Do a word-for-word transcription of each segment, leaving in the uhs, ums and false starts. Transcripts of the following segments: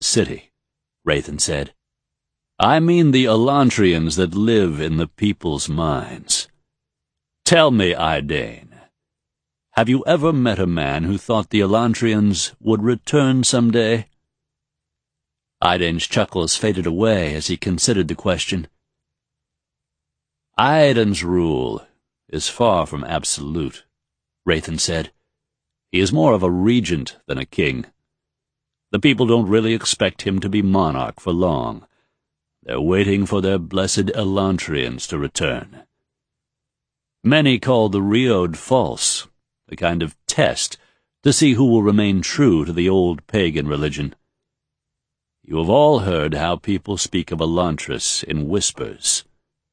city, Rathen said. I mean the Elantrians that live in the people's minds. Tell me, Edain, have you ever met a man who thought the Elantrians would return some day? Edain's chuckles faded away as he considered the question. Edain's rule is far from absolute, Rathen said. He is more of a regent than a king. The people don't really expect him to be monarch for long. They're waiting for their blessed Elantrians to return. Many call the Rheod false, a kind of test to see who will remain true to the old pagan religion. You have all heard how people speak of Elantris in whispers.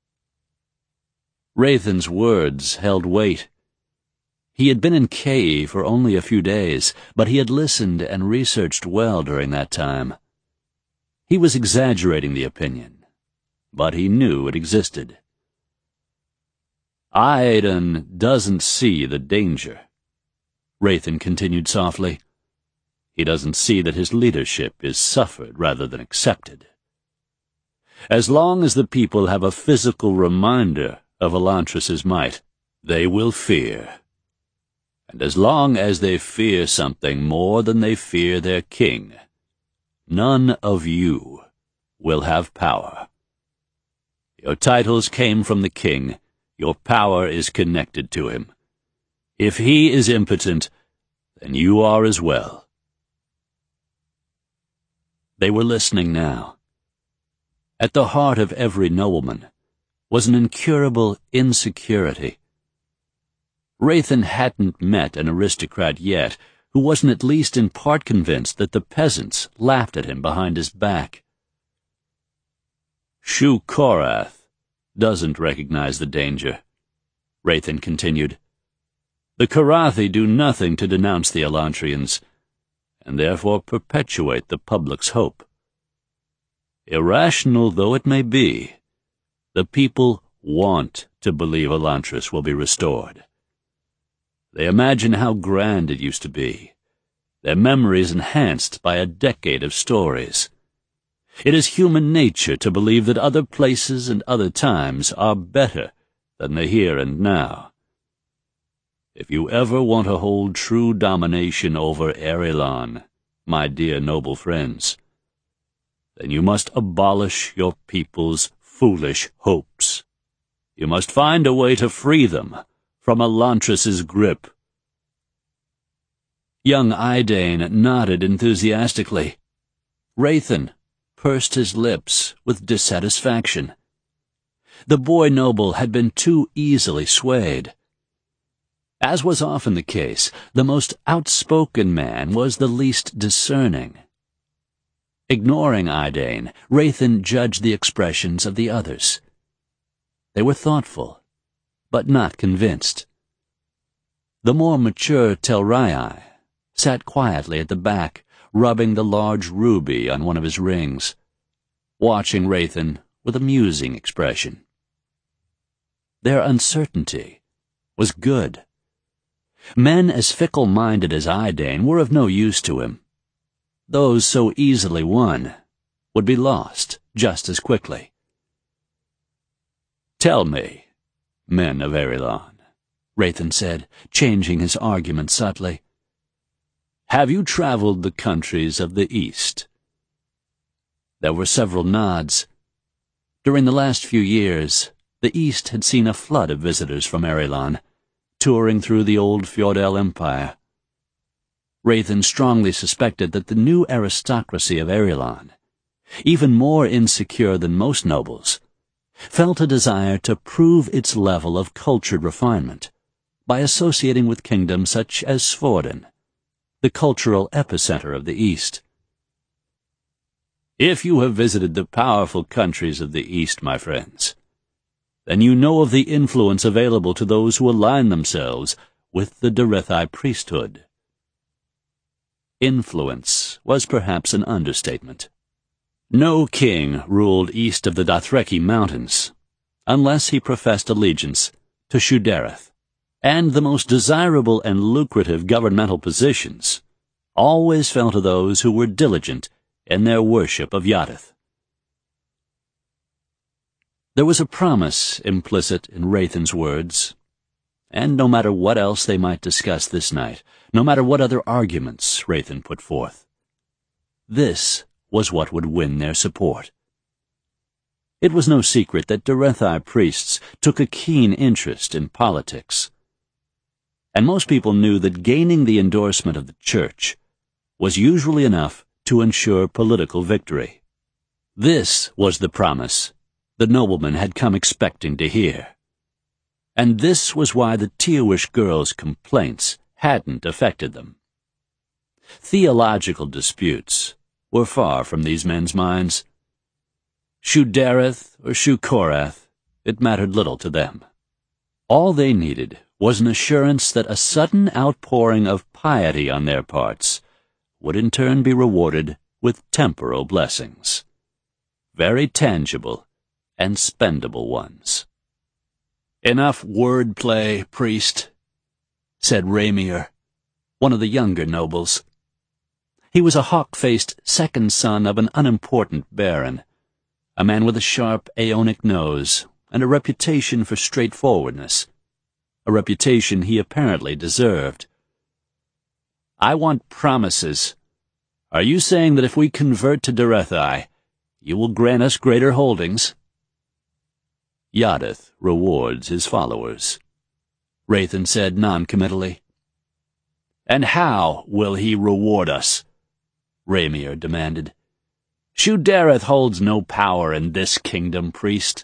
Rathen's words held weight. He had been in Kei for only a few days, but he had listened and researched well during that time. He was exaggerating the opinion, but he knew it existed. Edain doesn't see the danger, Rathen continued softly. He doesn't see that his leadership is suffered rather than accepted. As long as the people have a physical reminder of Elantris's might, they will fear. And as long as they fear something more than they fear their king, none of you will have power. Your titles came from the king. Your power is connected to him. If he is impotent, then you are as well. They were listening now. At the heart of every nobleman was an incurable insecurity. Rathen hadn't met an aristocrat yet who wasn't at least in part convinced that the peasants laughed at him behind his back. Shu-Korath doesn't recognize the danger, Rathen continued. The Korathi do nothing to denounce the Elantrians, and therefore perpetuate the public's hope. Irrational though it may be, the people want to believe Elantris will be restored. They imagine how grand it used to be, their memories enhanced by a decade of stories. It is human nature to believe that other places and other times are better than the here and now. If you ever want to hold true domination over Erilon, my dear noble friends, then you must abolish your people's foolish hopes. You must find a way to free them from Elantris's grip. Young Edain nodded enthusiastically. Rathen pursed his lips with dissatisfaction. The boy noble had been too easily swayed. As was often the case, the most outspoken man was the least discerning. Ignoring Edain, Rathen judged the expressions of the others. They were thoughtful, but not convinced. The more mature Telrai sat quietly at the back, rubbing the large ruby on one of his rings, watching Rathen with a musing expression. Their uncertainty was good. Men as fickle-minded as Edain were of no use to him. Those so easily won would be lost just as quickly. Tell me, men of Erilon, Rathen said, changing his argument subtly. Have you traveled the countries of the East? There were several nods. During the last few years, the East had seen a flood of visitors from Erilon, touring through the old feudal empire. Rathen strongly suspected that the new aristocracy of Erilon, even more insecure than most nobles, felt a desire to prove its level of cultured refinement by associating with kingdoms such as Svorden, the cultural epicenter of the East. If you have visited the powerful countries of the East, my friends, then you know of the influence available to those who align themselves with the Derethii priesthood. Influence was perhaps an understatement. No king ruled east of the Dothreki Mountains, unless he professed allegiance to Shu-Dereth, and the most desirable and lucrative governmental positions always fell to those who were diligent in their worship of Yadith. There was a promise implicit in Rathen's words, and no matter what else they might discuss this night, no matter what other arguments Rathen put forth, this was what would win their support. It was no secret that Derethi priests took a keen interest in politics, and most people knew that gaining the endorsement of the church was usually enough to ensure political victory. This was the promise the nobleman had come expecting to hear, and this was why the Tiowish girls' complaints hadn't affected them. Theological disputes were far from these men's minds. Shu-Dereth or Shu-Korath, it mattered little to them. All they needed was an assurance that a sudden outpouring of piety on their parts would in turn be rewarded with temporal blessings, very tangible and spendable ones. "Enough wordplay, priest," said Ramier, one of the younger nobles. He was a hawk-faced second son of an unimportant baron, a man with a sharp Aeonic nose and a reputation for straightforwardness, a reputation he apparently deserved. "I want promises. Are you saying that if we convert to Derethi, you will grant us greater holdings?" "Yadith rewards his followers," Rathen said noncommittally. "And how will he reward us?" Ramier demanded. "Shu-Dereth holds no power in this kingdom, priest."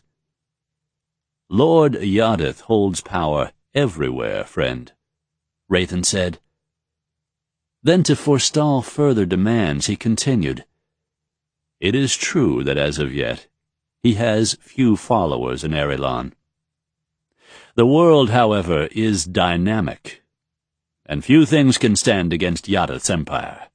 "Lord Yadith holds power everywhere, friend," Rathen said. Then, to forestall further demands, he continued, "It is true that as of yet he has few followers in Erilon. The world, however, is dynamic, and few things can stand against Yadith's empire.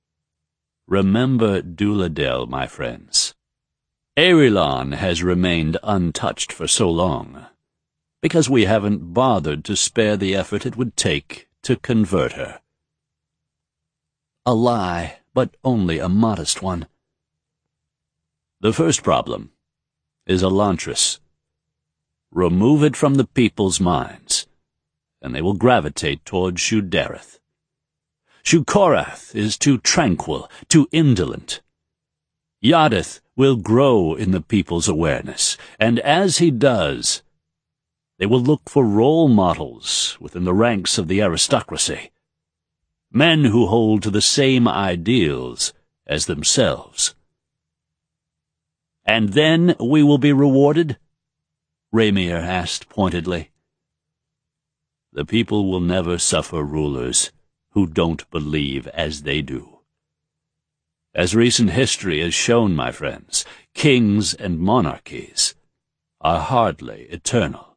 Remember Duladel, my friends. Erilon has remained untouched for so long, because we haven't bothered to spare the effort it would take to convert her." A lie, but only a modest one. "The first problem is Elantris. Remove it from the people's minds, and they will gravitate toward Shu-Dereth. Shu-Korath is too tranquil, too indolent. Yadith will grow in the people's awareness, and as he does, they will look for role models within the ranks of the aristocracy, men who hold to the same ideals as themselves." "And then we will be rewarded?" Ramier asked pointedly. "The people will never suffer rulers who don't believe as they do. As recent history has shown, my friends, kings and monarchies are hardly eternal."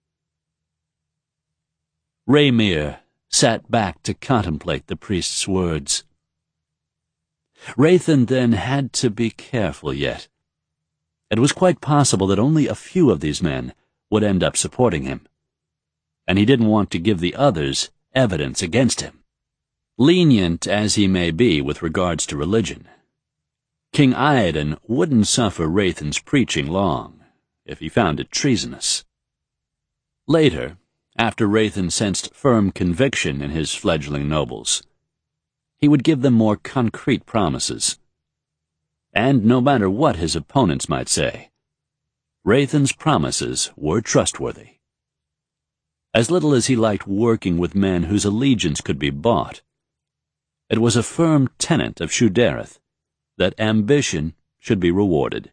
Ramier sat back to contemplate the priest's words. Rathen then had to be careful yet. It was quite possible that only a few of these men would end up supporting him, and he didn't want to give the others evidence against him. Lenient as he may be with regards to religion, King Iadon wouldn't suffer Rathen's preaching long if he found it treasonous. Later, after Rathen sensed firm conviction in his fledgling nobles, he would give them more concrete promises. And no matter what his opponents might say, Rathen's promises were trustworthy. As little as he liked working with men whose allegiance could be bought, it was a firm tenet of Shu-Dereth that ambition should be rewarded.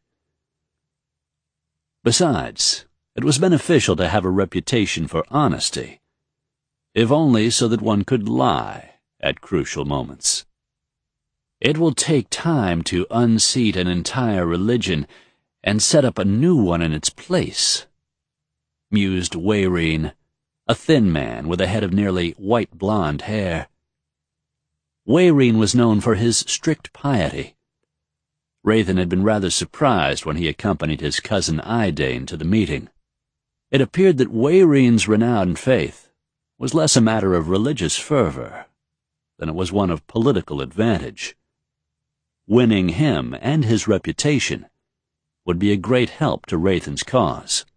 Besides, it was beneficial to have a reputation for honesty, if only so that one could lie at crucial moments. "It will take time to unseat an entire religion and set up a new one in its place," mused Wayreen, a thin man with a head of nearly white blonde hair. Wayreen was known for his strict piety. Rathen had been rather surprised when he accompanied his cousin Idane to the meeting. It appeared that Wayreen's renowned faith was less a matter of religious fervor than it was one of political advantage. winning him and his reputation would be a great help to Rathen's cause.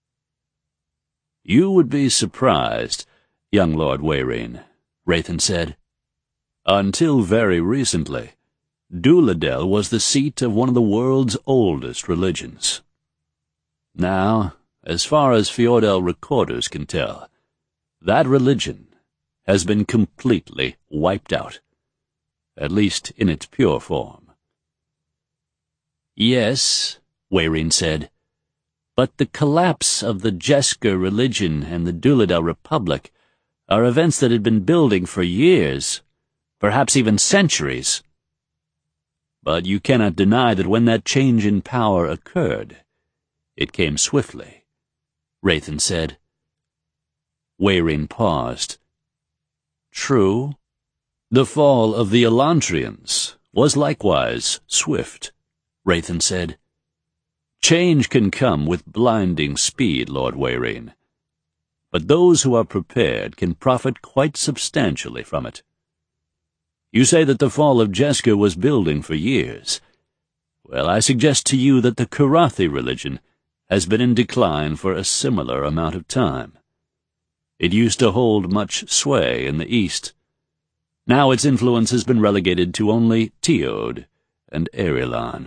"You would be surprised, young Lord Wayreen," Rathen said. "Until very recently, Duladel was the seat of one of the world's oldest religions. Now, as far as Fjordell recorders can tell, that religion has been completely wiped out, at least in its pure form." "Yes," Wayreen said, "but the collapse of the Jesker religion and the Duladel Republic are events that had been building for years, perhaps even centuries. But you cannot deny that when that change in power occurred, it came swiftly," Rathen said. Wayreen paused. "True. The fall of the Elantrians was likewise swift," Rathen said. "Change can come with blinding speed, Lord Wayreen, but those who are prepared can profit quite substantially from it. You say that the fall of Jesker was building for years. Well, I suggest to you that the Karathi religion has been in decline for a similar amount of time. It used to hold much sway in the east. Now its influence has been relegated to only Teod and Erilan."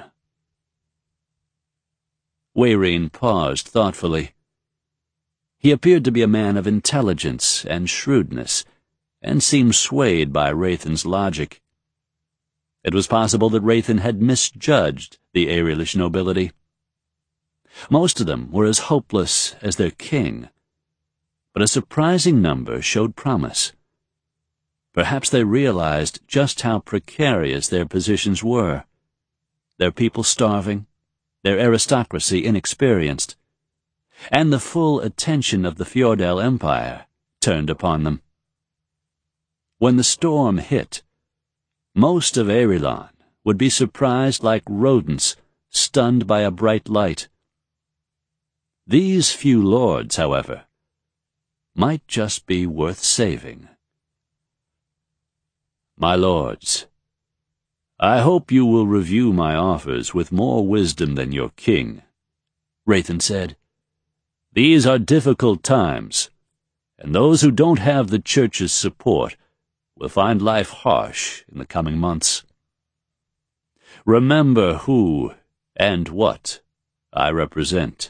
Wayreen paused thoughtfully. He appeared to be a man of intelligence and shrewdness, and seemed swayed by Rathen's logic. It was possible that Rathen had misjudged the Arielish nobility. Most of them were as hopeless as their king, but a surprising number showed promise. Perhaps they realized just how precarious their positions were, their people starving, their aristocracy inexperienced, and the full attention of the Fjordell Empire turned upon them. When the storm hit, most of Erilan would be surprised like rodents stunned by a bright light. These few lords, however, might just be worth saving. "My lords, I hope you will review my offers with more wisdom than your king," Rathen said. "These are difficult times, and those who don't have the Church's support will find life harsh in the coming months. Remember who and what I represent."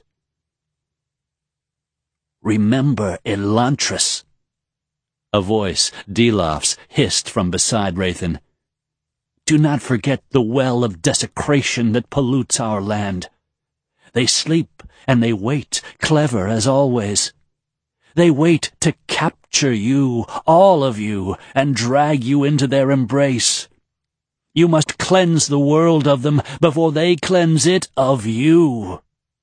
"Remember Elantris," a voice, Dilaf's, hissed from beside Rathen. "Do not forget the well of desecration that pollutes our land. They sleep and they wait, clever as always. They wait to capture you, all of you, and drag you into their embrace. You must cleanse the world of them before they cleanse it of you."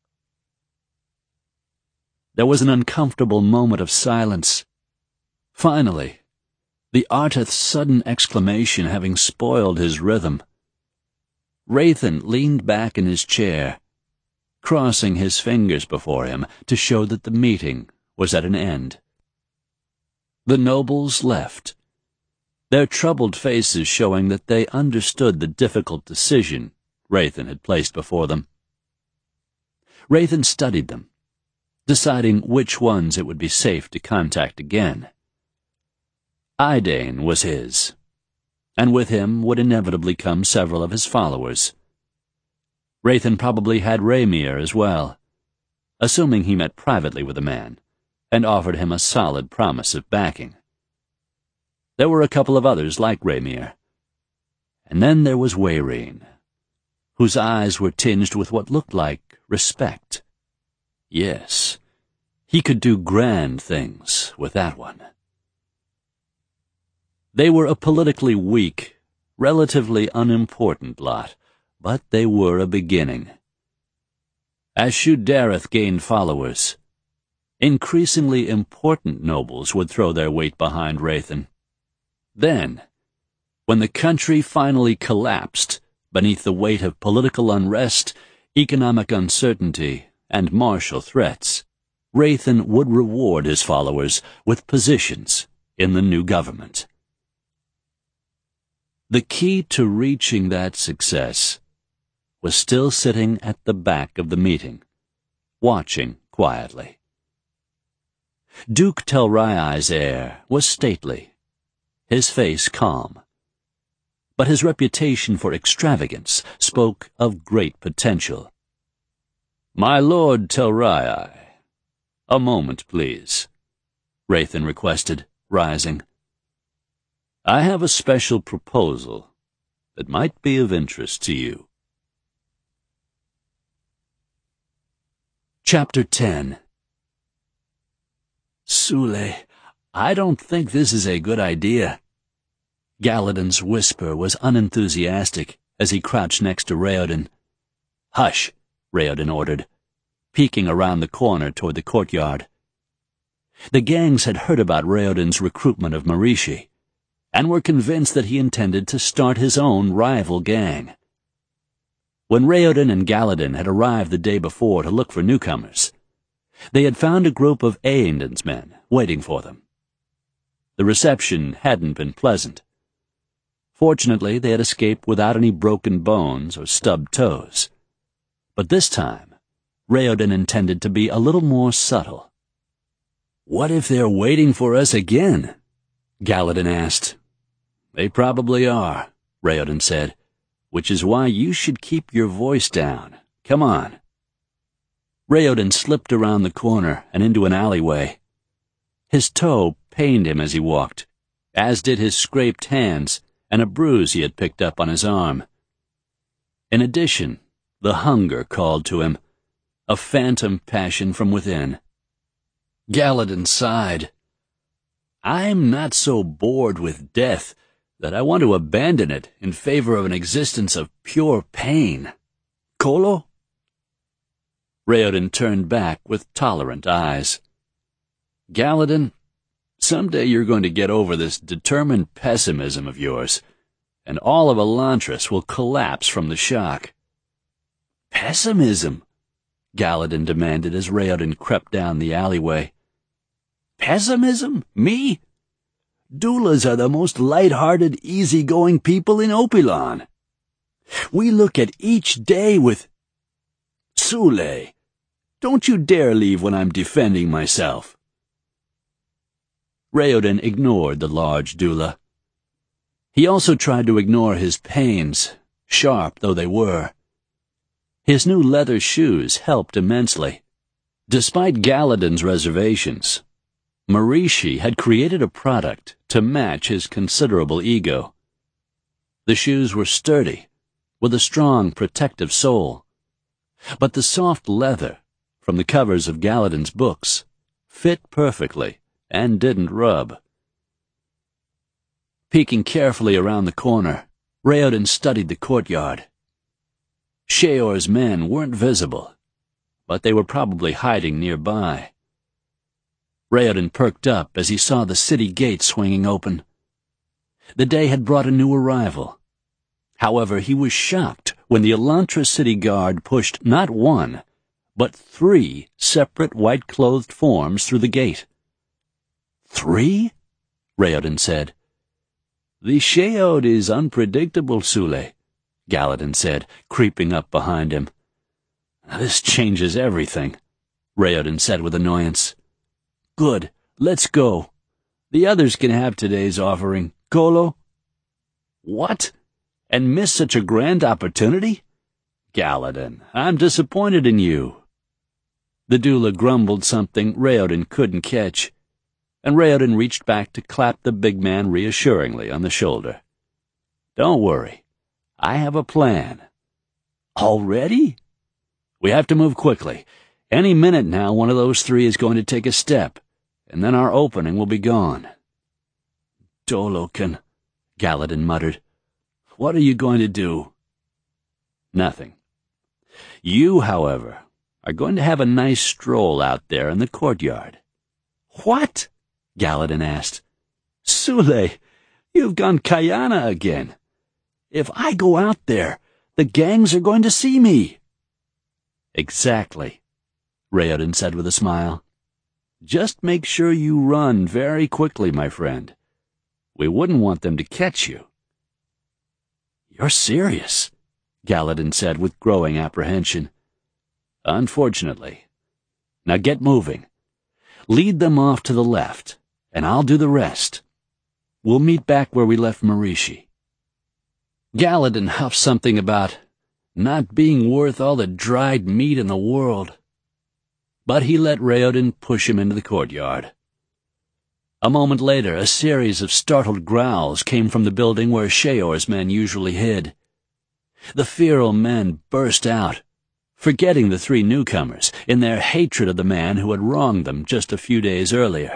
There was an uncomfortable moment of silence. Finally, the Artith's sudden exclamation having spoiled his rhythm, Rathen leaned back in his chair, crossing his fingers before him to show that the meeting was at an end. The nobles left, their troubled faces showing that they understood the difficult decision Rathen had placed before them. Rathen studied them, deciding which ones it would be safe to contact again. Idane was his, and with him would inevitably come several of his followers. Rathen probably had Raymir as well, assuming he met privately with the man and offered him a solid promise of backing. There were a couple of others like Raymir. And then there was Wayreen, whose eyes were tinged with what looked like respect. Yes, he could do grand things with that one. They were a politically weak, relatively unimportant lot, but they were a beginning. As Shu-Dareth gained followers, increasingly important nobles would throw their weight behind Rathen. Then, when the country finally collapsed beneath the weight of political unrest, economic uncertainty, and martial threats, Rathen would reward his followers with positions in the new government. The key to reaching that success was still sitting at the back of the meeting, watching quietly. Duke Telrai's air was stately, his face calm, but his reputation for extravagance spoke of great potential. "My Lord Telrai, a moment, please," Raythan requested, rising. "I have a special proposal that might be of interest to you." Chapter ten. "Sule, I don't think this is a good idea." Gallatin's whisper was unenthusiastic as he crouched next to Raoden. "Hush," Raoden ordered, peeking around the corner toward the courtyard. The gangs had heard about Raoden's recruitment of Marishi, and were convinced that he intended to start his own rival gang. When Raoden and Gallatin had arrived the day before to look for newcomers, they had found a group of Aenden's men waiting for them. The reception hadn't been pleasant. Fortunately, they had escaped without any broken bones or stubbed toes. But this time, Raoden intended to be a little more subtle. "What if they're waiting for us again?" Gallatin asked. "They probably are," Raoden said, "which is why you should keep your voice down. Come on." Raoden slipped around the corner and into an alleyway. His toe pained him as he walked, as did his scraped hands and a bruise he had picked up on his arm. In addition, the hunger called to him, a phantom passion from within. Gallatin sighed. "I'm not so bored with death that I want to abandon it in favor of an existence of pure pain. Kolo?" Raoden turned back with tolerant eyes. "Gallatin, someday you're going to get over this determined pessimism of yours, and all of Elantris will collapse from the shock." "Pessimism?" Gallatin demanded as Raoden crept down the alleyway. "Pessimism? Me? Doulas are the most light-hearted, easy-going people in Opilon. We look at each day with... Sule, don't you dare leave when I'm defending myself." Raoden ignored the large doula. He also tried to ignore his pains, sharp though they were. His new leather shoes helped immensely. Despite Gallatin's reservations, Marishi had created a product to match his considerable ego. The shoes were sturdy, with a strong protective sole, but the soft leather from the covers of Gallatin's books fit perfectly and didn't rub. Peeking carefully around the corner, Raoden studied the courtyard. Sheor's men weren't visible, but they were probably hiding nearby. Raoden perked up as he saw the city gate swinging open. The day had brought a new arrival. However, he was shocked when the Elantris city guard pushed not one, but three separate white-clothed forms through the gate. "Three?" Raoden said. "The Sheod is unpredictable, Sule," Gallatin said, creeping up behind him. "This changes everything," Raoden said with annoyance. "Good, let's go. The others can have today's offering. Kolo?" "What? And miss such a grand opportunity? Gallatin, I'm disappointed in you." The doula grumbled something Raoden couldn't catch, and Raoden reached back to clap the big man reassuringly on the shoulder. "Don't worry. I have a plan." "Already?" "We have to move quickly. Any minute now one of those three is going to take a step, and then our opening will be gone." "Dolokan," Gallatin muttered. "What are you going to do?" "Nothing. You, however, are going to have a nice stroll out there in the courtyard." "What?" Gallatin asked. "Sule, you've gone Kayana again. If I go out there, the gangs are going to see me." "Exactly," Raoden said with a smile. "Just make sure you run very quickly, my friend. We wouldn't want them to catch you." You're serious, Gallatin said with growing apprehension. Unfortunately. Now get moving. Lead them off to the left, and I'll do the rest. We'll meet back where we left Marishi. Gallatin huffed something about not being worth all the dried meat in the world, but he let Raoden push him into the courtyard. A moment later, a series of startled growls came from the building where Sheor's men usually hid. The feral men burst out, forgetting the three newcomers in their hatred of the man who had wronged them just a few days earlier.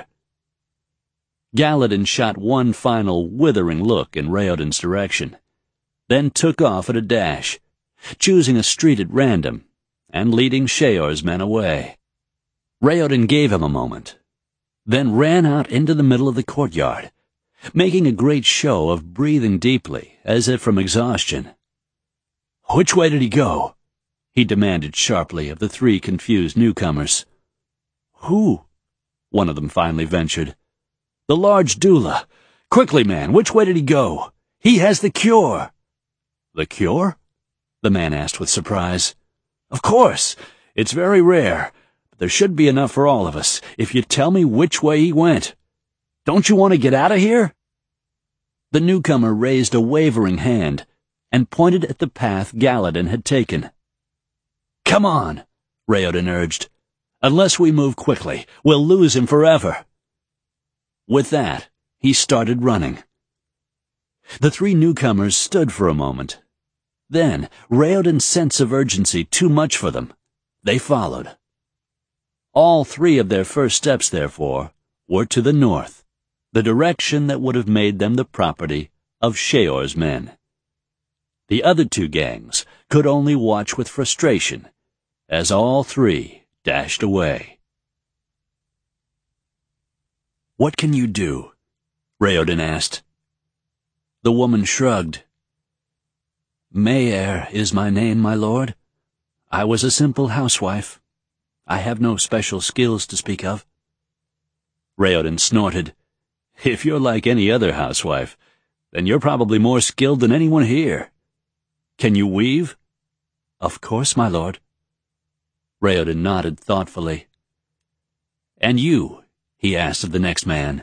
Gallatin shot one final withering look in Raoden's direction, then took off at a dash, choosing a street at random and leading Sheor's men away. Raoden gave him a moment, then ran out into the middle of the courtyard, making a great show of breathing deeply, as if from exhaustion. "Which way did he go?" he demanded sharply of the three confused newcomers. "Who?" one of them finally ventured. "The large doula. Quickly, man, which way did he go? He has the cure." "The cure?" the man asked with surprise. "Of course. It's very rare. There should be enough for all of us, if you tell me which way he went. Don't you want to get out of here?" The newcomer raised a wavering hand and pointed at the path Gallatin had taken. "Come on," Raoden urged. "Unless we move quickly, we'll lose him forever." With that, he started running. The three newcomers stood for a moment. Then, Raoden's sense of urgency too much for them, they followed. All three of their first steps, therefore, were to the north, the direction that would have made them the property of Sheor's men. The other two gangs could only watch with frustration as all three dashed away. "What can you do?" Raoden asked. The woman shrugged. "Mayer is my name, my lord. I was a simple housewife. I have no special skills to speak of." Raoden snorted. "If you're like any other housewife, then you're probably more skilled than anyone here. Can you weave?" "Of course, my lord." Raoden nodded thoughtfully. "And you?" he asked of the next man.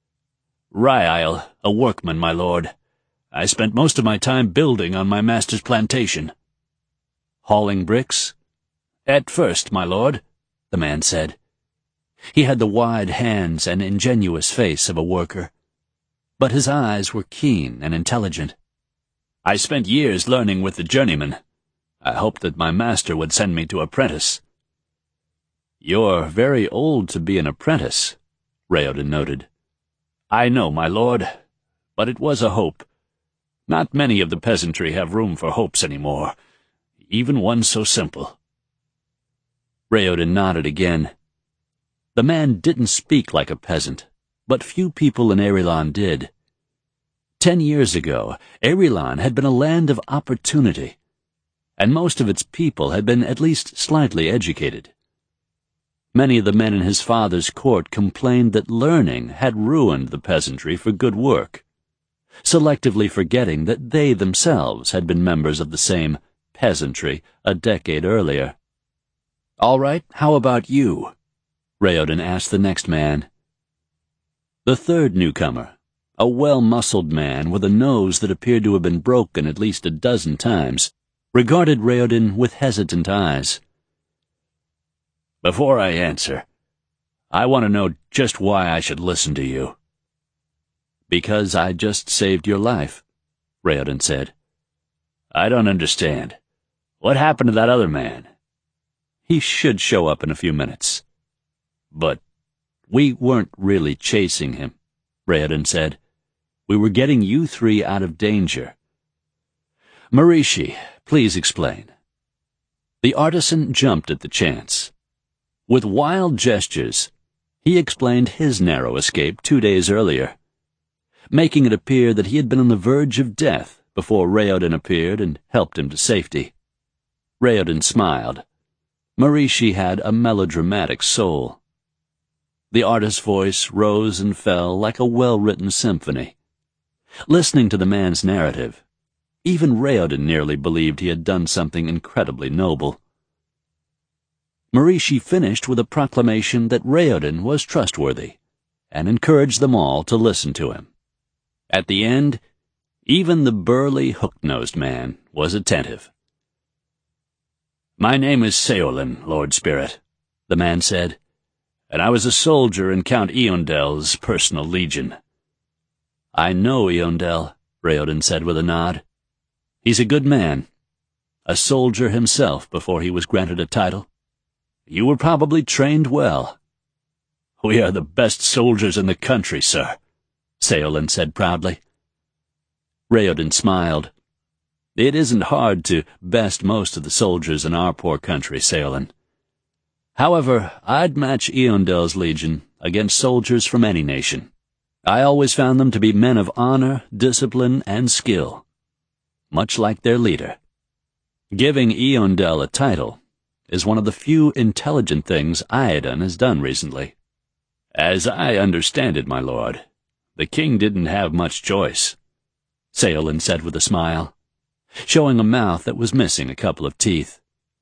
"Rael, a workman, my lord. I spent most of my time building on my master's plantation." "Hauling bricks?" "At first, my lord," the man said. He had the wide hands and ingenuous face of a worker, but his eyes were keen and intelligent. "I spent years learning with the journeyman. I hoped that my master would send me to apprentice." "You're very old to be an apprentice," Raoden noted. "I know, my lord, but it was a hope. Not many of the peasantry have room for hopes anymore, even one so simple." Raoden nodded again. The man didn't speak like a peasant, but few people in Erilon did. Ten years ago, Erilon had been a land of opportunity, and most of its people had been at least slightly educated. Many of the men in his father's court complained that learning had ruined the peasantry for good work, selectively forgetting that they themselves had been members of the same peasantry a decade earlier. "All right, how about you?" Raoden asked the next man. The third newcomer, a well-muscled man with a nose that appeared to have been broken at least a dozen times, regarded Raoden with hesitant eyes. "Before I answer, I want to know just why I should listen to you." "Because I just saved your life," Raoden said. "I don't understand. What happened to that other man?" "He should show up in a few minutes." "But we weren't really chasing him," Raoden said. "We were getting you three out of danger." "Marishi, please explain." The artisan jumped at the chance. With wild gestures, he explained his narrow escape two days earlier, making it appear that he had been on the verge of death before Raoden appeared and helped him to safety. Raoden smiled. Marishi had a melodramatic soul. The artist's voice rose and fell like a well-written symphony. Listening to the man's narrative, Even Raoden nearly believed he had done something incredibly noble. Marishi finished with a proclamation that Raoden was trustworthy, and encouraged them all to listen to him. At the end, even the burly, hook-nosed man was attentive. "My name is Seolin, Lord Spirit," the man said, "and I was a soldier in Count Eondel's personal legion." "I know Eondel," Raoden said with a nod. "He's a good man. A soldier himself before he was granted a title. You were probably trained well." "We are the best soldiers in the country, sir," Seolin said proudly. Raoden smiled. "It isn't hard to best most of the soldiers in our poor country, Seolin. However, I'd match Eondel's legion against soldiers from any nation. I always found them to be men of honor, discipline, and skill, much like their leader. Giving Eondel a title is one of the few intelligent things Iadon has done recently." "As I understand it, my lord, the king didn't have much choice," Seolin said with a smile, showing a mouth that was missing a couple of teeth.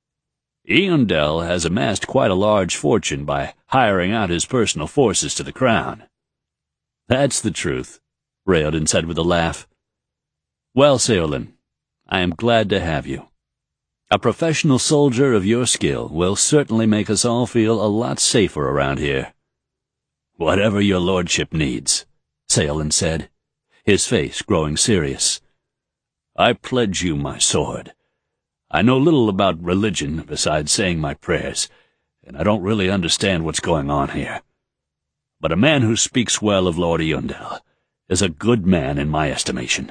"Eondel has amassed quite a large fortune by hiring out his personal forces to the crown." "That's the truth," Raoden said with a laugh. "Well, Seolin, I am glad to have you. A professional soldier of your skill will certainly make us all feel a lot safer around here." "Whatever your lordship needs," Seolin said, his face growing serious. "I pledge you my sword. I know little about religion besides saying my prayers, and I don't really understand what's going on here. But a man who speaks well of Lord Eondel is a good man in my estimation."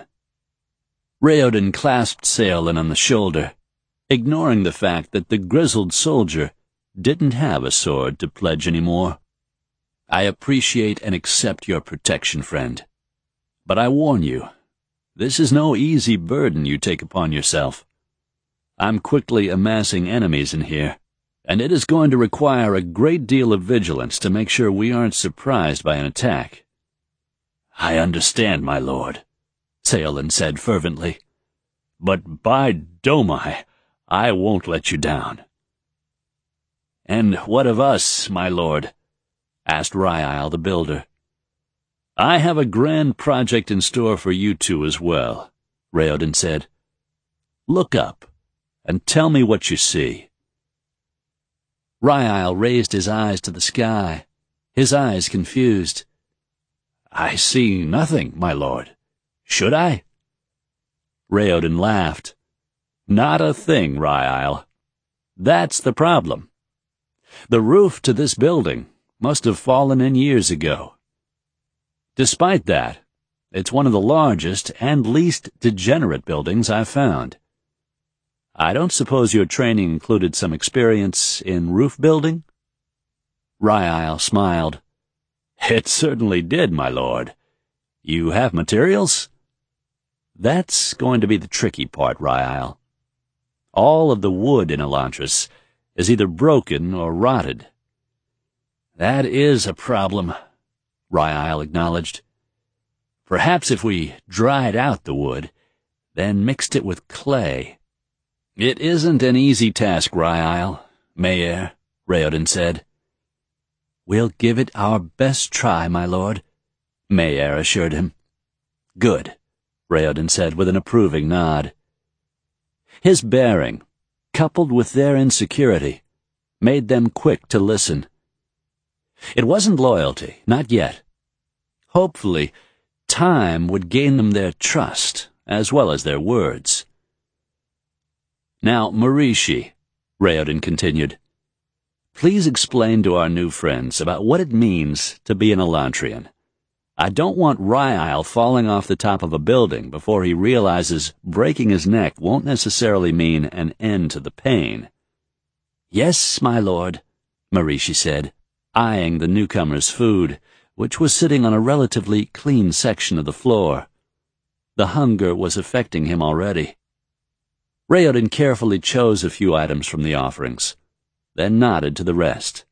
Raoden clasped Seolin on the shoulder, ignoring the fact that the grizzled soldier didn't have a sword to pledge anymore. "I appreciate and accept your protection, friend. But I warn you, this is no easy burden you take upon yourself. I'm quickly amassing enemies in here, and it is going to require a great deal of vigilance to make sure we aren't surprised by an attack." "I understand, my lord," Seolin said fervently. "But by Domai, I won't let you down." "And what of us, my lord?" asked Raoden the builder. "I have a grand project in store for you two as well," Raoden said. "Look up, and tell me what you see." Raoden raised his eyes to the sky, his eyes confused. "I see nothing, my lord. Should I?" Raoden laughed. "Not a thing, Raoden. That's the problem. The roof to this building must have fallen in years ago. Despite that, it's one of the largest and least degenerate buildings I've found. I don't suppose your training included some experience in roof building?" Raoden smiled. "It certainly did, my lord. You have materials?" "That's going to be the tricky part, Raoden. All of the wood in Elantris is either broken or rotted." "That is a problem," Raoden acknowledged. "Perhaps if we dried out the wood, then mixed it with clay." "It isn't an easy task, Raoden, Mayer," Raoden said. "We'll give it our best try, my lord," Mayer assured him. "Good," Raoden said with an approving nod. His bearing, coupled with their insecurity, made them quick to listen. It wasn't loyalty, not yet. Hopefully, time would gain them their trust, as well as their words. "Now, Marishi," Raoden continued, "please explain to our new friends about what it means to be an Elantrian. I don't want Raoden falling off the top of a building before he realizes breaking his neck won't necessarily mean an end to the pain." "Yes, my lord," Marishi said, eyeing the newcomer's food, which was sitting on a relatively clean section of the floor. The hunger was affecting him already. Raoden carefully chose a few items from the offerings, then nodded to the rest.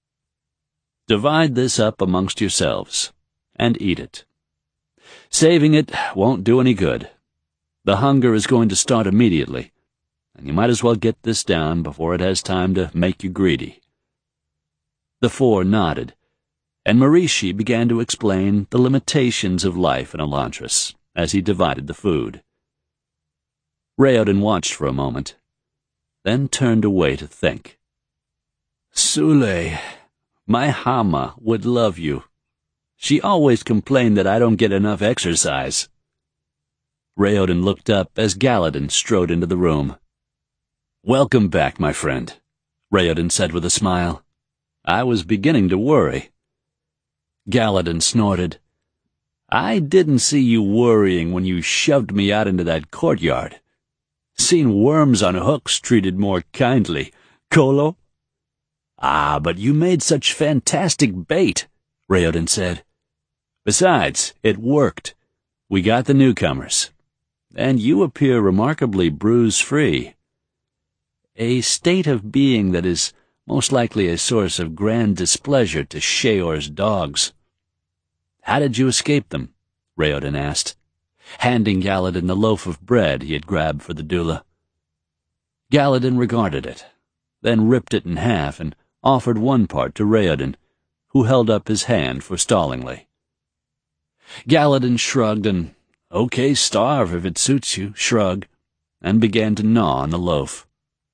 "Divide this up amongst yourselves, and eat it. Saving it won't do any good. The hunger is going to start immediately, and you might as well get this down before it has time to make you greedy." The four nodded, and Marishi began to explain the limitations of life in Elantris as he divided the food. Raoden watched for a moment, then turned away to think. "Sule, my Hama would love you. She always complained that I don't get enough exercise." Raoden looked up as Galladen strode into the room. "Welcome back, my friend," Raoden said with a smile. "I was beginning to worry." Galladen snorted. "I didn't see you worrying when you shoved me out into that courtyard. Seen worms on hooks treated more kindly, Kolo?" "Ah, but you made such fantastic bait," Raoden said. "Besides, it worked. We got the newcomers. And you appear remarkably bruise-free. A state of being that is most likely a source of grand displeasure to Sheor's dogs." "How did you escape them?" Raoden asked, handing Galladen the loaf of bread he had grabbed for the doula. Galladen regarded it, then ripped it in half and offered one part to Raoden, who held up his hand forestallingly. Galladen shrugged an "Okay, starve if it suits you" shrug, and began to gnaw on the loaf.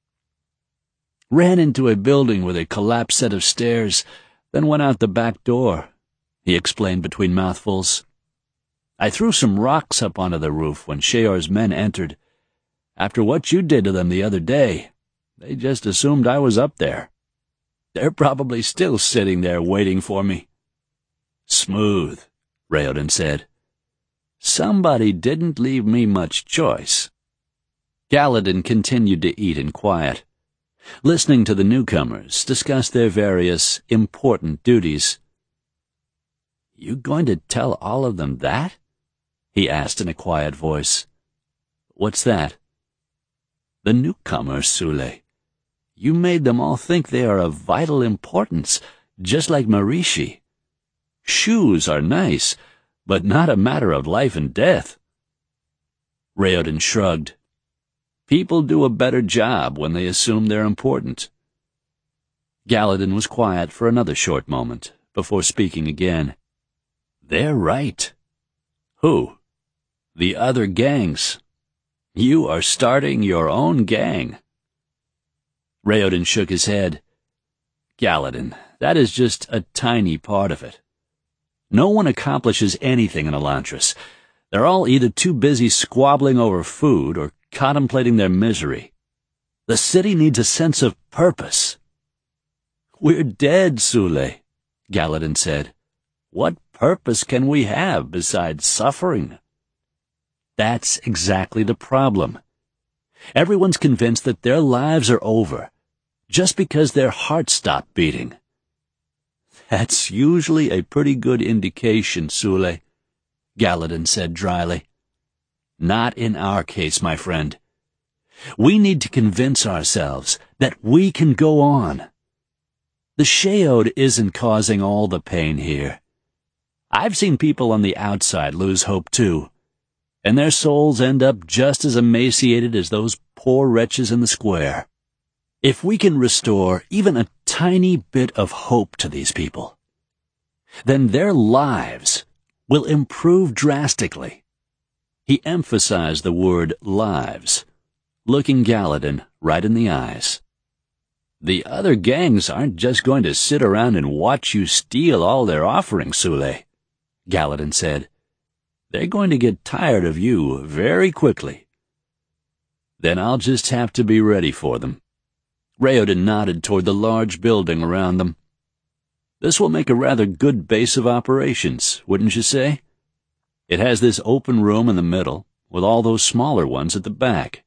"Ran into a building with a collapsed set of stairs, then went out the back door," he explained between mouthfuls. "I threw some rocks up onto the roof when Sheor's men entered. After what you did to them the other day, they just assumed I was up there. They're probably still sitting there waiting for me." "Smooth," Raoden said. "Somebody didn't leave me much choice." Galladen continued to eat in quiet, listening to the newcomers discuss their various important duties. "You going to tell all of them that?" he asked in a quiet voice. "What's that?" "The newcomers, Sule. You made them all think they are of vital importance, just like Marishi. Shoes are nice, but not a matter of life and death." Raoden shrugged. "People do a better job when they assume they're important." Galladen was quiet for another short moment before speaking again. "They're right." "Who?" "The other gangs. You are starting your own gang." Raoden shook his head. "Galladen, that is just a tiny part of it. No one accomplishes anything in Elantris. They're all either too busy squabbling over food or contemplating their misery. The city needs a sense of purpose." "We're dead, Sule," Galladen said. "What purpose can we have besides suffering?" "That's exactly the problem. Everyone's convinced that their lives are over, just because their hearts stop beating." "That's usually a pretty good indication, Sule," Galladen said dryly. "Not in our case, my friend. We need to convince ourselves that we can go on. The Sheod isn't causing all the pain here. I've seen people on the outside lose hope too, and their souls end up just as emaciated as those poor wretches in the square. If we can restore even a tiny bit of hope to these people, then their lives will improve drastically." He emphasized the word lives, looking Galladen right in the eyes. "The other gangs aren't just going to sit around and watch you steal all their offerings, Sule," Galladen said. "They're going to get tired of you very quickly." "Then I'll just have to be ready for them." Raoden nodded toward the large building around them. "This will make a rather good base of operations, wouldn't you say? It has this open room in the middle, with all those smaller ones at the back."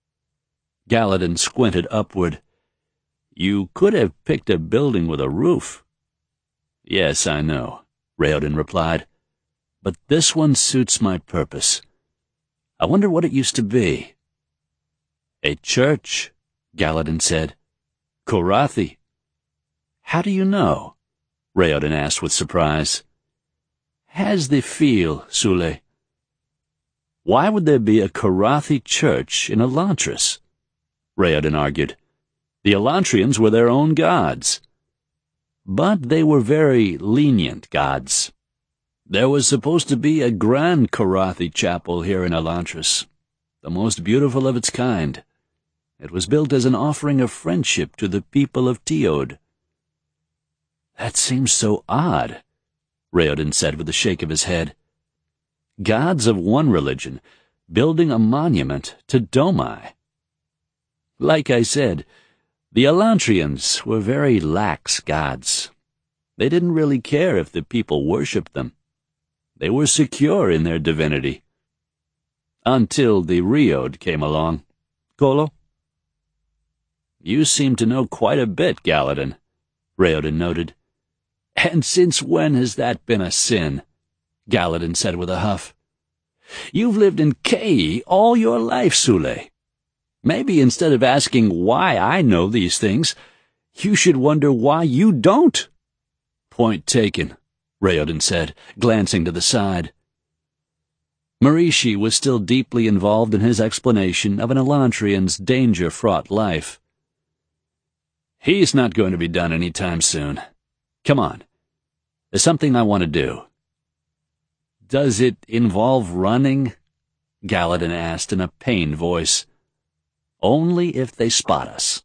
Galladen squinted upward. "You could have picked a building with a roof." "Yes, I know," Raoden replied. "But this one suits my purpose. I wonder what it used to be." "A church," Galladen said. "Korathi." "How do you know?" Raoden asked with surprise. "Has the feel, Sule." Why would there be a Karathi church in Elantris? Raoden argued. The Elantrians were their own gods. But they were very lenient gods. There was supposed to be a grand Karathi chapel here in Elantris, the most beautiful of its kind. It was built as an offering of friendship to the people of Teod. That seems so odd, Raoden said with a shake of his head. Gods of one religion building a monument to Domai. Like I said, the Elantrians were very lax gods. They didn't really care if the people worshipped them. They were secure in their divinity. Until the Riod came along. Kolo? You seem to know quite a bit, Gallatin, Raoden noted. And since when has that been a sin? Gallatin said with a huff. You've lived in Kei all your life, Sule. Maybe instead of asking why I know these things, you should wonder why you don't. Point taken, Raoden said, glancing to the side. Marishi was still deeply involved in his explanation of an Elantrian's danger-fraught life. He's not going to be done any time soon. Come on. There's something I want to do. Does it involve running? Gallatin asked in a pained voice. Only if they spot us.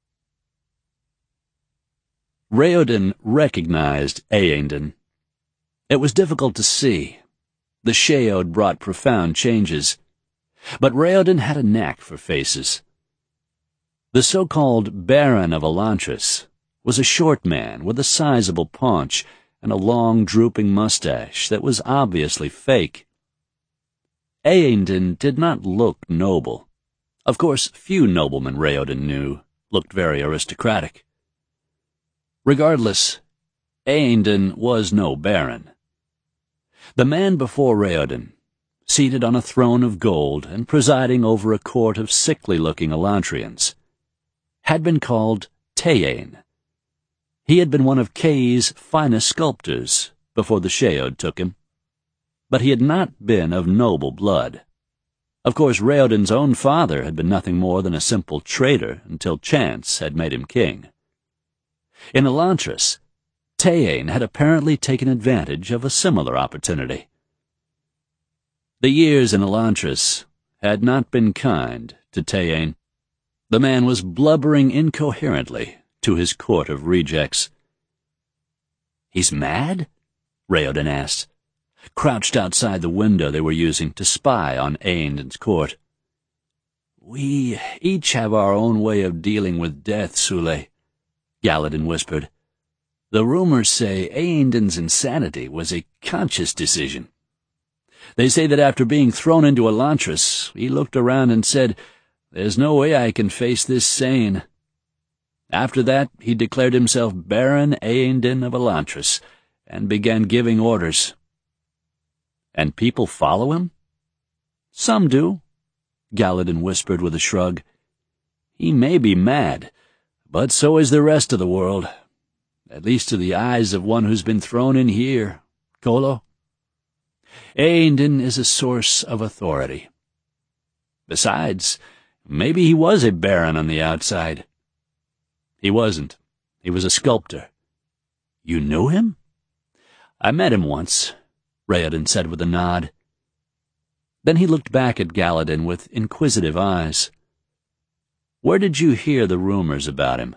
Raoden recognized Aendon. It was difficult to see. The Sheod brought profound changes. But Raoden had a knack for faces. The so-called Baron of Elantris was a short man with a sizable paunch and a long, drooping mustache that was obviously fake. Aendon did not look noble. Of course, few noblemen Raoden knew looked very aristocratic. Regardless, Aendon was no baron. The man before Raoden, seated on a throne of gold and presiding over a court of sickly-looking Elantrians, had been called Tayain. He had been one of Kei's finest sculptors before the Sheod took him, but he had not been of noble blood. Of course, Raoden's own father had been nothing more than a simple trader until chance had made him king. In Elantris, Tayain had apparently taken advantage of a similar opportunity. The years in Elantris had not been kind to Tayain. The man was blubbering incoherently to his court of rejects. He's mad? Raoden asked, crouched outside the window they were using to spy on Aendon's court. We each have our own way of dealing with death, Sule, Gallatin whispered. The rumors say Aendon's insanity was a conscious decision. They say that after being thrown into Elantris, he looked around and said, There's no way I can face this sane. After that, he declared himself Baron Aendon of Elantris and began giving orders. And people follow him? Some do, Gallatin whispered with a shrug. He may be mad, but so is the rest of the world, at least to the eyes of one who's been thrown in here, Kolo. Aendon is a source of authority. Besides, maybe he was a baron on the outside. He wasn't. He was a sculptor. You knew him? I met him once, Raoden said with a nod. Then he looked back at Gallatin with inquisitive eyes. Where did you hear the rumors about him?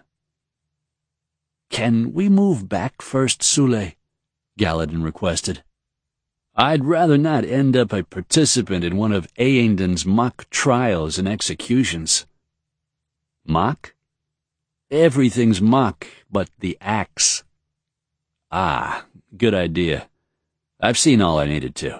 Can we move back first, Sule? Gallatin requested. I'd rather not end up a participant in one of Aendon's mock trials and executions. Mock? Everything's mock but the axe. Ah, good idea. I've seen all I needed to.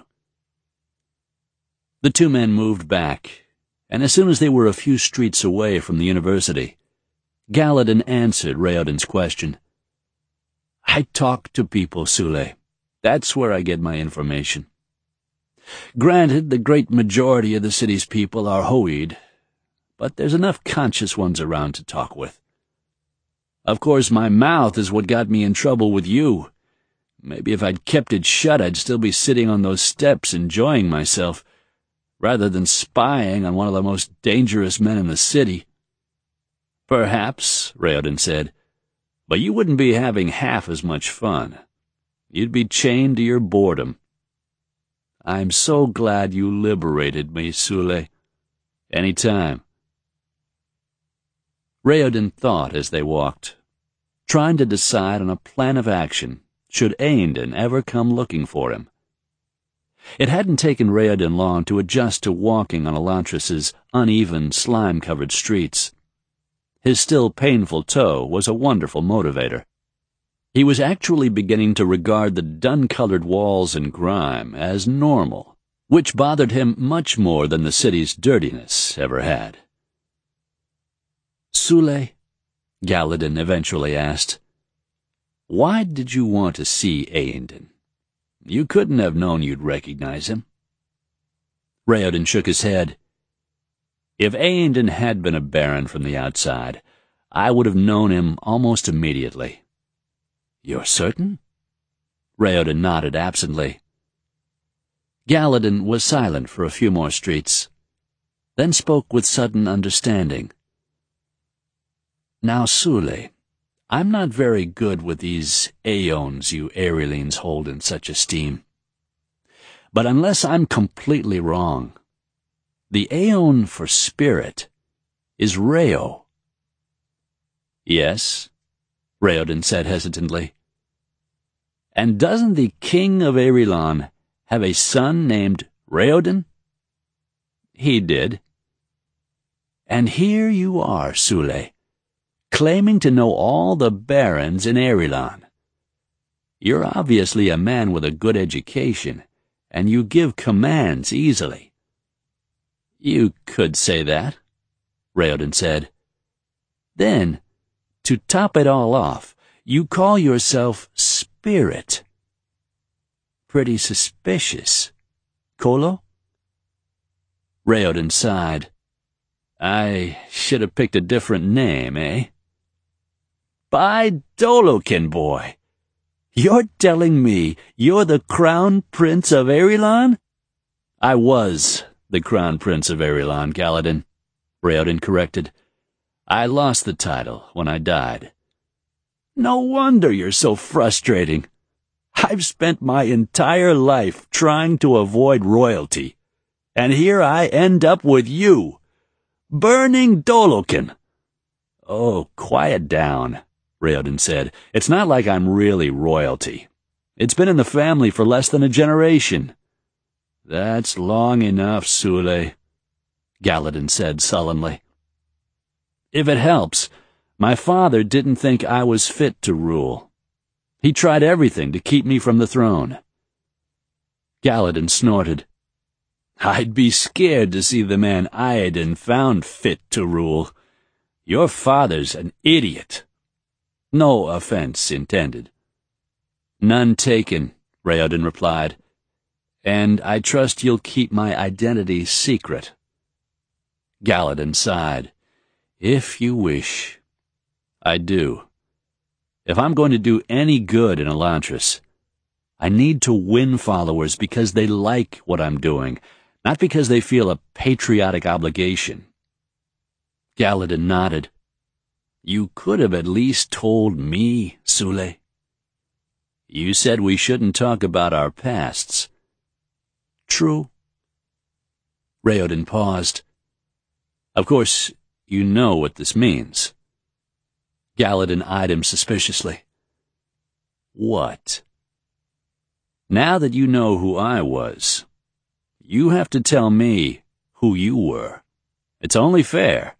The two men moved back, and as soon as they were a few streets away from the university, Gallatin answered Raoden's question. I talk to people, Sule. That's where I get my information. Granted, the great majority of the city's people are Hoid, but there's enough conscious ones around to talk with. Of course, my mouth is what got me in trouble with you. Maybe if I'd kept it shut, I'd still be sitting on those steps enjoying myself. rather than spying on one of the most dangerous men in the city." "Perhaps," Raoden said, "but you wouldn't be having half as much fun. You'd be chained to your boredom." "I'm so glad you liberated me, Sule. Any time." Raoden thought as they walked, trying to decide on a plan of action should Aendon ever come looking for him. It hadn't taken Raoden long to adjust to walking on Elantris's uneven, slime-covered streets. His still painful toe was a wonderful motivator. He was actually beginning to regard the dun-colored walls and grime as normal, which bothered him much more than the city's dirtiness ever had. "Sule," Galladon eventually asked, "why did you want to see Aendon? You couldn't have known you'd recognize him." Raoden shook his head. "If Aendon had been a baron from the outside, I would have known him almost immediately." "You're certain?" Raoden nodded absently. Galladon was silent for a few more streets, then spoke with sudden understanding. "Now, Sule, I'm not very good with these aeons you Aerylines hold in such esteem. But unless I'm completely wrong, the aeon for spirit is Reo." "Yes," Raoden said hesitantly. "And doesn't the king of Aerylon have a son named Raoden?" "He did." "And here you are, Sule, claiming to know all the barons in Aerylon. You're obviously a man with a good education, and you give commands easily." "You could say that," Raoden said. "Then, to top it all off, you call yourself Spirit. Pretty suspicious. Kolo?" Raoden sighed. "I should have picked a different name, eh?" "By Dolokin, boy! You're telling me you're the Crown Prince of Aerylon?" "I was the Crown Prince of Aerylon, Galladon," Raoden corrected. "I lost the title when I died." "No wonder you're so frustrating. I've spent my entire life trying to avoid royalty, and here I end up with you, burning Dolokin." "Oh, quiet down," Raoden said. "It's not like I'm really royalty. It's been in the family for less than a generation." "That's long enough, Sule," Galladon said sullenly. "If it helps, my father didn't think I was fit to rule. He tried everything to keep me from the throne." Galladon snorted. "I'd be scared to see the man Aedan found fit to rule. Your father's an idiot." "No offense intended." "None taken," Raoden replied. "And I trust you'll keep my identity secret." Galladon sighed. "If you wish." "I do. If I'm going to do any good in Elantris, I need to win followers because they like what I'm doing, not because they feel a patriotic obligation." Galladon nodded. "You could have at least told me, Sule." "You said we shouldn't talk about our pasts." "True." Raoden paused. "Of course, you know what this means." Galladon eyed him suspiciously. "What?" "Now that you know who I was, you have to tell me who you were. It's only fair."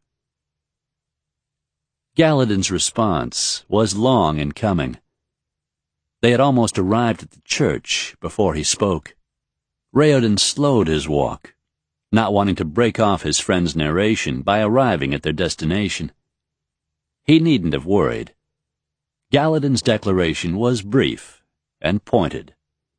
Galladon's response was long in coming. They had almost arrived at the church before he spoke. Raoden slowed his walk, not wanting to break off his friend's narration by arriving at their destination. He needn't have worried. Galladon's declaration was brief and pointed.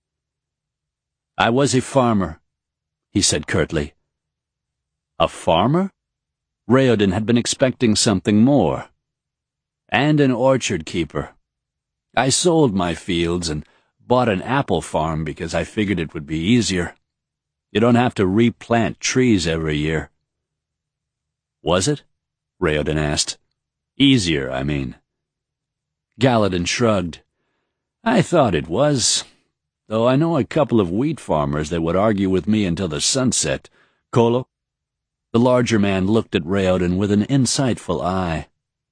"I was a farmer," he said curtly. "A farmer?" Raoden had been expecting something more. "And an orchard keeper. I sold my fields and bought an apple farm because I figured it would be easier." You don't have to replant trees every year. Was it? Raoden asked. Easier, I mean. Gallatin shrugged. I thought it was, though I know a couple of wheat farmers that would argue with me until the sun set. Kolo? The larger man looked at Raoden with an insightful eye.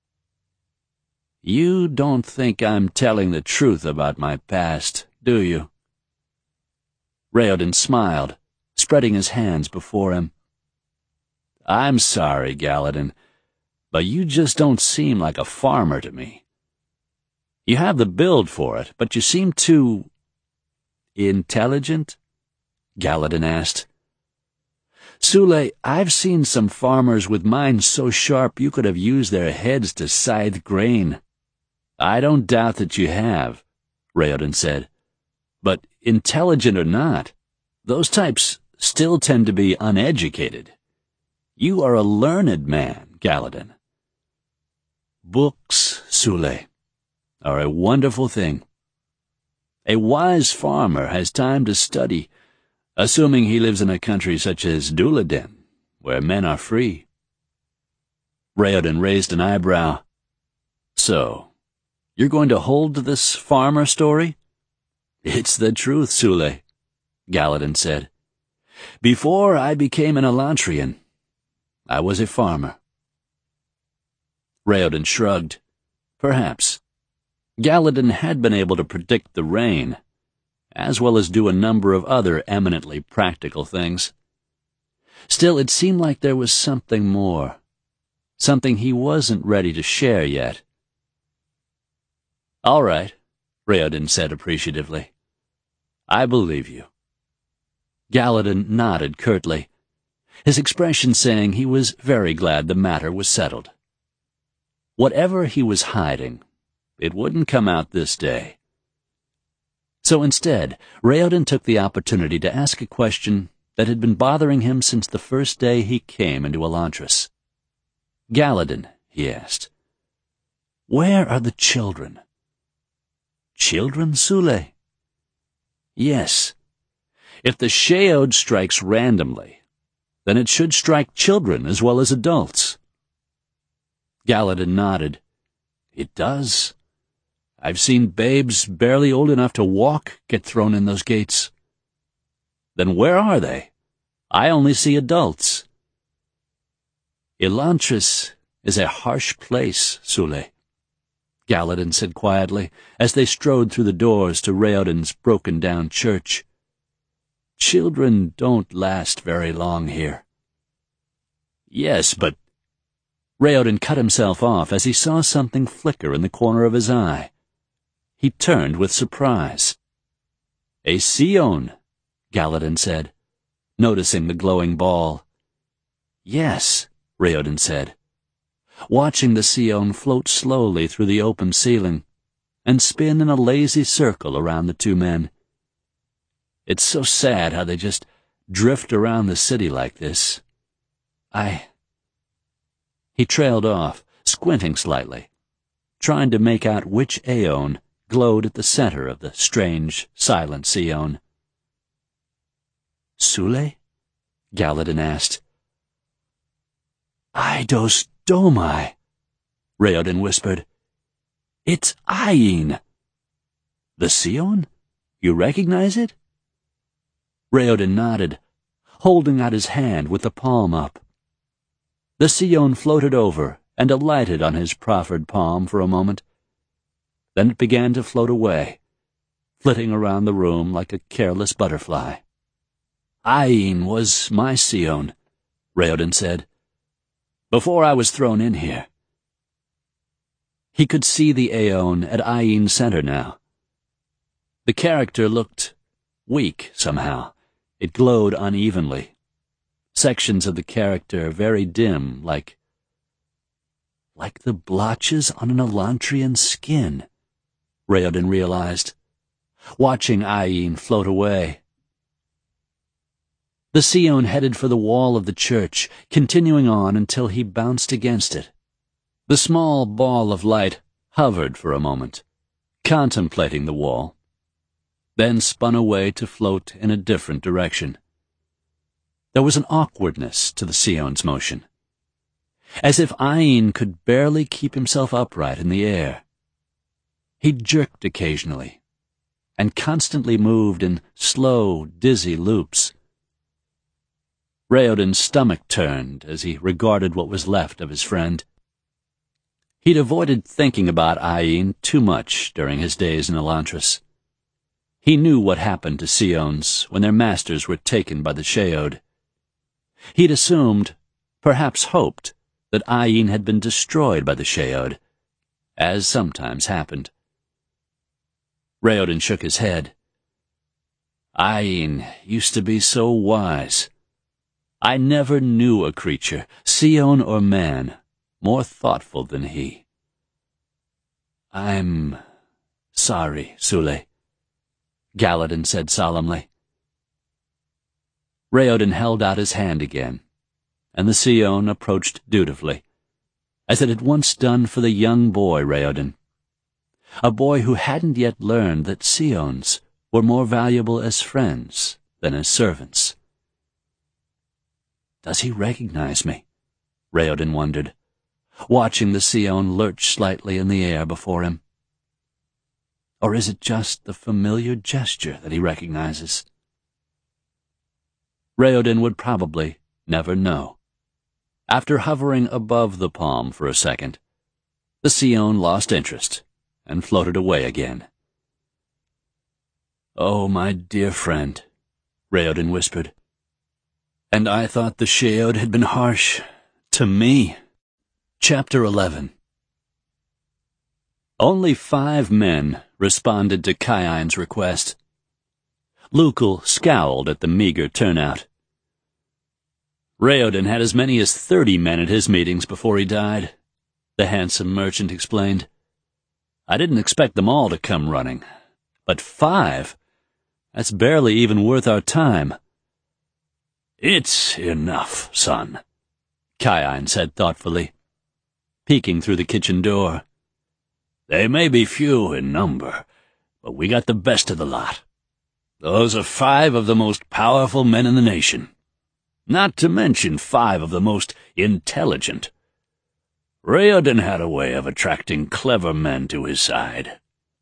You don't think I'm telling the truth about my past, do you? Raoden smiled, spreading his hands before him. I'm sorry, Gallatin, but you just don't seem like a farmer to me. You have the build for it, but you seem too... intelligent? Gallatin asked. Sule, I've seen some farmers with minds so sharp you could have used their heads to scythe grain. I don't doubt that you have, Raoden said. But intelligent or not, those types still tend to be uneducated. You are a learned man, Gallatin. Books, Sule, are a wonderful thing. A wise farmer has time to study, assuming he lives in a country such as Duladin, where men are free. Raoden raised an eyebrow. So, you're going to hold to this farmer story? It's the truth, Sule, Gallatin said. Before I became an Elantrian, I was a farmer. Raoden shrugged. Perhaps. Gallatin had been able to predict the rain, as well as do a number of other eminently practical things. Still, it seemed like there was something more, something he wasn't ready to share yet. All right, Raoden said appreciatively. I believe you. Gallatin nodded curtly, his expression saying he was very glad the matter was settled. Whatever he was hiding, it wouldn't come out this day. So instead, Raoden took the opportunity to ask a question that had been bothering him since the first day he came into Elantris. Gallatin, he asked, where are the children? Children, Sule? Yes. If the Sheod strikes randomly, then it should strike children as well as adults. Gallatin nodded. It does. I've seen babes barely old enough to walk get thrown in those gates. Then where are they? I only see adults. Elantris is a harsh place, Sule, Gallatin said quietly, as they strode through the doors to Raoden's broken-down church. Children don't last very long here. Yes, but... Raoden cut himself off as he saw something flicker in the corner of his eye. He turned with surprise. A Scion, Gallatin said, noticing the glowing ball. Yes, Raoden said, watching the Scion float slowly through the open ceiling and spin in a lazy circle around the two men. It's so sad how they just drift around the city like this. I... He trailed off, squinting slightly, trying to make out which Aeon glowed at the center of the strange, silent Scion. Sule? Gallatin asked. Eidos Domai, Raoden whispered. It's Ayin. The Scion? You recognize it? Raoden nodded, holding out his hand with the palm up. The Scion floated over and alighted on his proffered palm for a moment. Then it began to float away, flitting around the room like a careless butterfly. Ayin was my Scion, Raoden said, before I was thrown in here. He could see the Aeon at Ayin's center now. The character looked weak somehow. It glowed unevenly. Sections of the character very dim, like... like the blotches on an Elantrian skin, Raoden realized, watching Ayin float away. The Scion headed for the wall of the church, continuing on until he bounced against it. The small ball of light hovered for a moment, contemplating the wall, then spun away to float in a different direction. There was an awkwardness to the Sion's motion, as if Ain could barely keep himself upright in the air. He jerked occasionally, and constantly moved in slow, dizzy loops. Raoden's stomach turned as he regarded what was left of his friend. He'd avoided thinking about Ain too much during his days in Elantris. He knew what happened to Sions when their masters were taken by the Sheod. He'd assumed, perhaps hoped, that Ain had been destroyed by the Sheod, as sometimes happened. Raoden shook his head. Ain used to be so wise. I never knew a creature, Sion or man, more thoughtful than he. I'm sorry, Sule, Galladon said solemnly. Raoden held out his hand again, and the Sion approached dutifully, as it had once done for the young boy Raoden, a boy who hadn't yet learned that Sions were more valuable as friends than as servants. Does he recognize me? Raoden wondered, watching the Sion lurch slightly in the air before him. Or is it just the familiar gesture that he recognizes? Raoden would probably never know. After hovering above the palm for a second, the Sion lost interest and floated away again. Oh, my dear friend, Raoden whispered. And I thought the Sheod had been harsh to me. Chapter eleven. Only five men responded to Kaian's request. Lukel scowled at the meager turnout. Raoden had as many as thirty men at his meetings before he died, the handsome merchant explained. I didn't expect them all to come running, but five? That's barely even worth our time. It's enough, son, Kaian said thoughtfully, peeking through the kitchen door. They may be few in number, but we got the best of the lot. Those are five of the most powerful men in the nation, not to mention five of the most intelligent. Raoden had a way of attracting clever men to his side.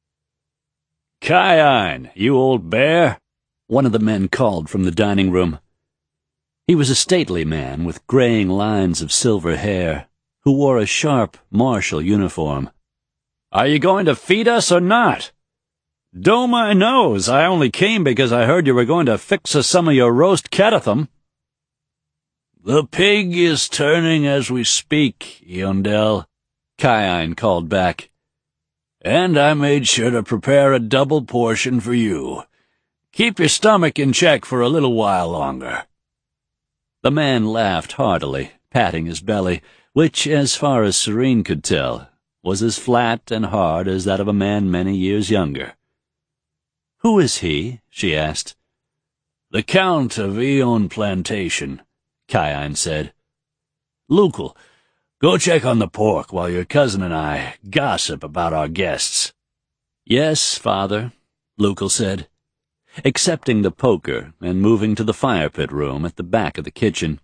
Kaian, you old bear, one of the men called from the dining room. He was a stately man with graying lines of silver hair, who wore a sharp martial uniform. Are you going to feed us or not? Doe my nose, I only came because I heard you were going to fix us some of your roast catathum. The pig is turning as we speak, Eondel, Kaian called back. And I made sure to prepare a double portion for you. Keep your stomach in check for a little while longer. The man laughed heartily, patting his belly, which, as far as Serene could tell, was as flat and hard as that of a man many years younger. Who is he? She asked. The Count of Eon Plantation, Kaian said. Lukel, go check on the pork while your cousin and I gossip about our guests. Yes, father, Lukel said, accepting the poker and moving to the fire pit room at the back of the kitchen.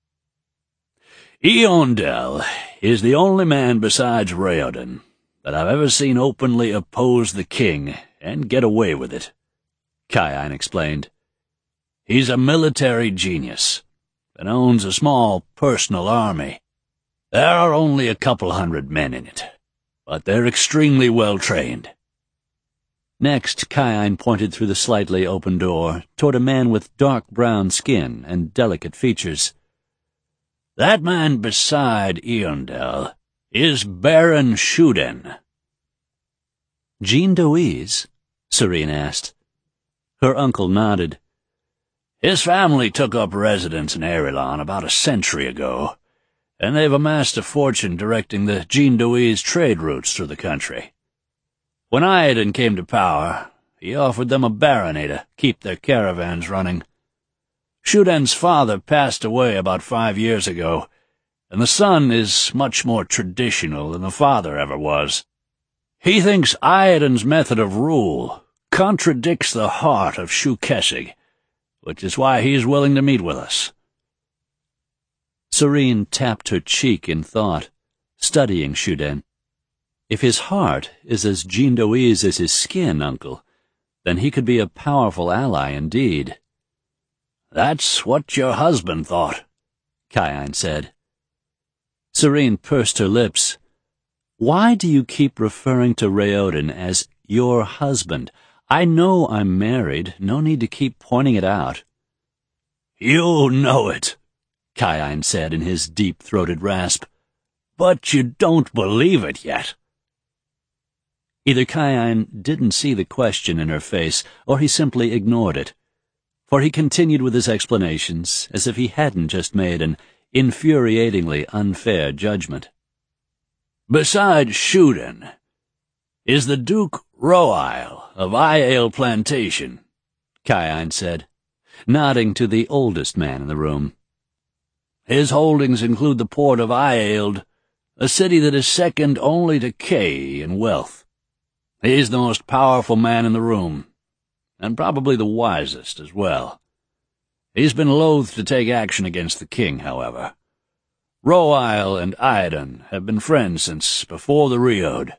Eondel is the only man besides Raoden that I've ever seen openly oppose the king and get away with it, Kaian explained. He's a military genius and owns a small personal army. There are only a couple hundred men in it, but they're extremely well trained. Next, Kaian pointed through the slightly open door toward a man with dark brown skin and delicate features. That man beside Eondel is Baron Shuden. Jean Doise? Serene asked. Her uncle nodded. His family took up residence in Aerilon about a century ago, and they've amassed a fortune directing the Jean Doise trade routes through the country. When Iadon came to power, he offered them a barony to keep their caravans running. Shuden's father passed away about five years ago, and the son is much more traditional than the father ever was. He thinks Iadon's method of rule contradicts the heart of Shu Kessig, which is why he's willing to meet with us. Serene tapped her cheek in thought, studying Shuden. If his heart is as Jindoese as his skin, uncle, then he could be a powerful ally indeed. That's what your husband thought, Kian said. Serene pursed her lips. Why do you keep referring to Raoden as your husband? I know I'm married. No need to keep pointing it out. You know it, Kian said in his deep-throated rasp. But you don't believe it yet. Either Kian didn't see the question in her face, or he simply ignored it, for he continued with his explanations as if he hadn't just made an infuriatingly unfair judgment. Besides Shuden, is the Duke Roail of Aiel Plantation, Kian said, nodding to the oldest man in the room. His holdings include the port of Aield, a city that is second only to Kay in wealth. He's the most powerful man in the room, and probably the wisest as well. He's been loath to take action against the king, however. Roail and Aedan have been friends since before the Riode.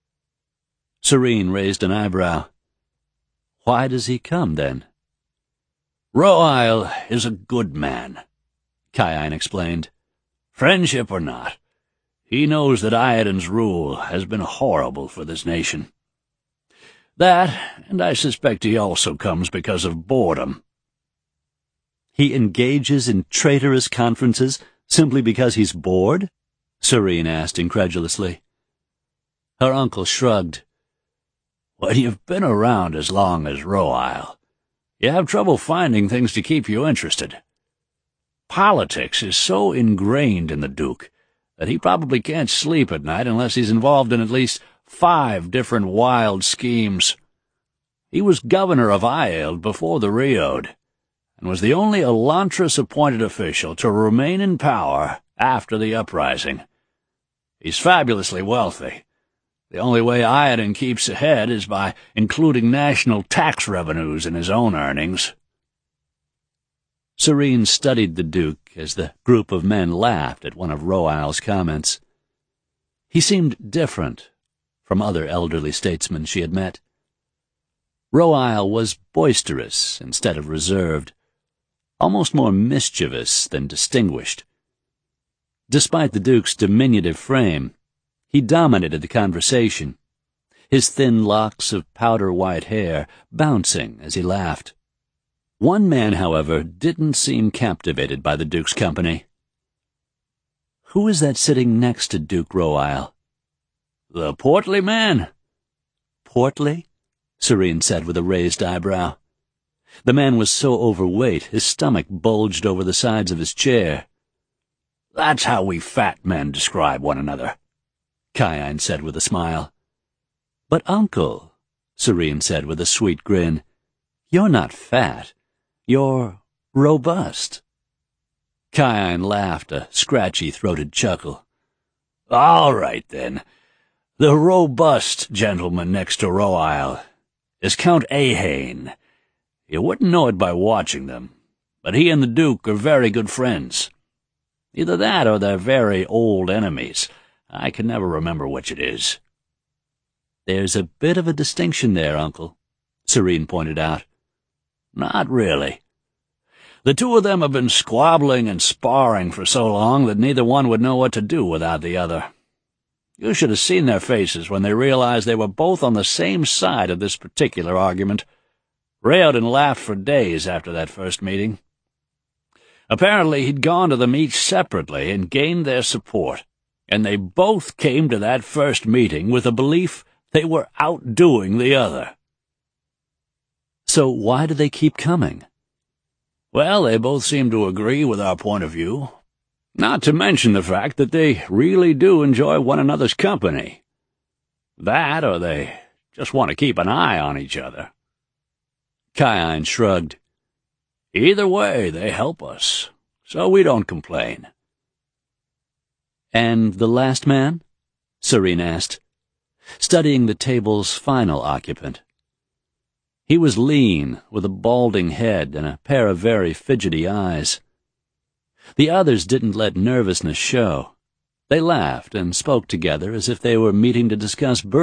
Serene raised an eyebrow. Why does he come, then? Roail is a good man, Kian explained. Friendship or not, he knows that Aedan's rule has been horrible for this nation. That, and I suspect he also comes because of boredom. He engages in traitorous conferences simply because he's bored? Serene asked incredulously. Her uncle shrugged. When you've been around as long as Roail, you have trouble finding things to keep you interested. Politics is so ingrained in the Duke that he probably can't sleep at night unless he's involved in at least five different wild schemes. He was governor of Aiel before the Riode, and was the only Elantris-appointed official to remain in power after the uprising. He's fabulously wealthy. The only way Aedan keeps ahead is by including national tax revenues in his own earnings. Serene studied the Duke as the group of men laughed at one of Roail's comments. He seemed different from other elderly statesmen she had met. Roail was boisterous instead of reserved, almost more mischievous than distinguished. Despite the Duke's diminutive frame, he dominated the conversation, his thin locks of powder-white hair bouncing as he laughed. One man, however, didn't seem captivated by the Duke's company. Who is that sitting next to Duke Roail? The portly man. Portly? Serene said with a raised eyebrow. The man was so overweight his stomach bulged over the sides of his chair. That's how we fat men describe one another, Kian said with a smile. But, uncle, Serene said with a sweet grin, you're not fat. You're robust. Kian laughed a scratchy-throated chuckle. All right, then. The robust gentleman next to Roail is Count Ahane. You wouldn't know it by watching them, but he and the Duke are very good friends. Either that or they're very old enemies. I can never remember which it is. There's a bit of a distinction there, uncle, Serene pointed out. Not really. The two of them have been squabbling and sparring for so long that neither one would know what to do without the other. You should have seen their faces when they realized they were both on the same side of this particular argument. Raoden laughed for days after that first meeting. Apparently he'd gone to them each separately and gained their support, and they both came to that first meeting with the belief they were outdoing the other. So why do they keep coming? Well, they both seem to agree with our point of view, not to mention the fact that they really do enjoy one another's company. That, or they just want to keep an eye on each other. Kian shrugged. Either way, they help us, so we don't complain. And the last man? Serene asked, studying the table's final occupant. He was lean, with a balding head and a pair of very fidgety eyes. The others didn't let nervousness show. They laughed and spoke together as if they were meeting to discuss birds.